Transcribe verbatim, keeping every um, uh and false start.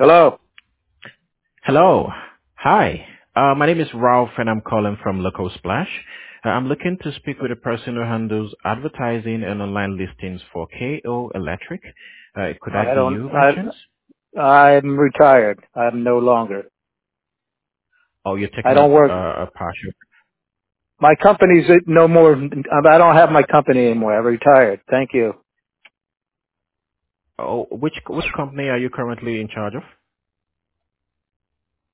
Hello. Hello. Hi. Uh, my name is Ralph and I'm calling from Local Splash. Uh, I'm looking to speak with a person who handles advertising and online listings for K O Electric. Uh, could I that be don't. you by chance? I I'm retired. I'm no longer. Oh, you're I taking don't up work. uh, a partial. My company's no more. I don't have my company anymore. I retired. Thank you. Oh, which which company are you currently in charge of?